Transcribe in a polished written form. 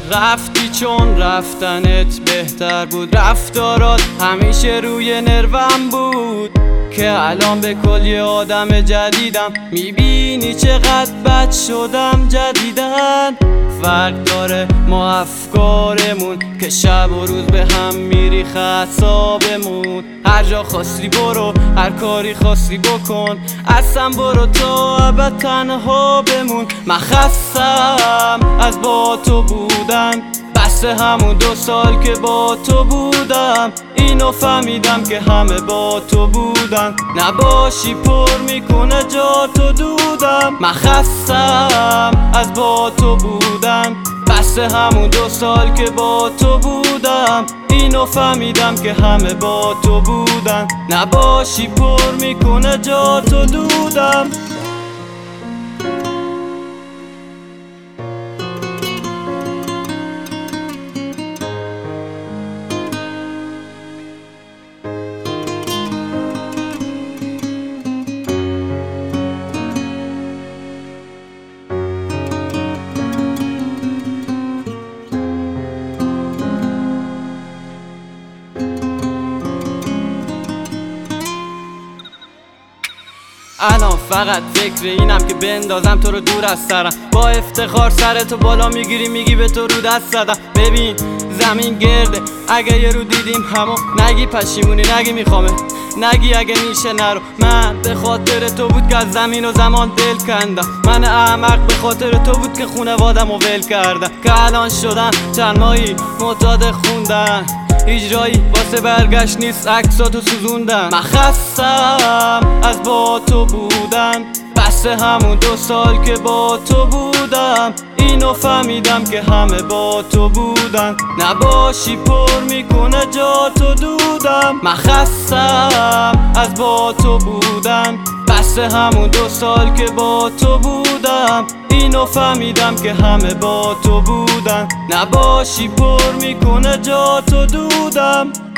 رفتی چون رفتنت بهتر بود، رفتارات همیشه روی نروم بود که الان به کل یه آدم جدیدم. میبینی چقدر بد شدم جدیدن. فرق داره ما افکارمون که شب و روز به هم میری خطابمون. هر جا خواستی برو، هر کاری خواستی بکن، اصلا برو تا ابد تنها بمون. من خستم از با تو بودن، بس همون 2 سال که با تو بودم. اینو فهمیدم که همه با تو بودن، نباشی پر میکنه جا تو دودم. من خستم از با تو بودن، بس همون 2 سال که با تو بودم. اینو فهمیدم که همه با تو بودن، نباشی پر میکنه جا تو دودم. الان فقط فکر اینم که بندازم تو رو دور از سرم. با افتخار سرتو بالا میگیری میگی به تو رو دست زدم. ببین زمین گرده، اگه یه رو دیدیم همو نگی پشیمونی، نگی میخوامه، نگی اگه میشه نرو. من به خاطر تو بود که از زمین و زمان دل کندم. من احمق به خاطر تو بود که خونوادم و ول کردم. که الان شدم چند ماهی معتاد خوندن، اجرایی واسه برگشت نیست، عکساتو سوزوندم. من خستم از با تو بودن، بس همون 2 سال که با تو بودم. اینو فهمیدم که همه با تو بودن، نباشی پر میکنه جا تو دودم. من خستم از با تو بودن، بس همون 2 سال که با تو بودم. اینو فهمیدم که همه با تو بودن، نباشی پر میکنه جا تو دودم.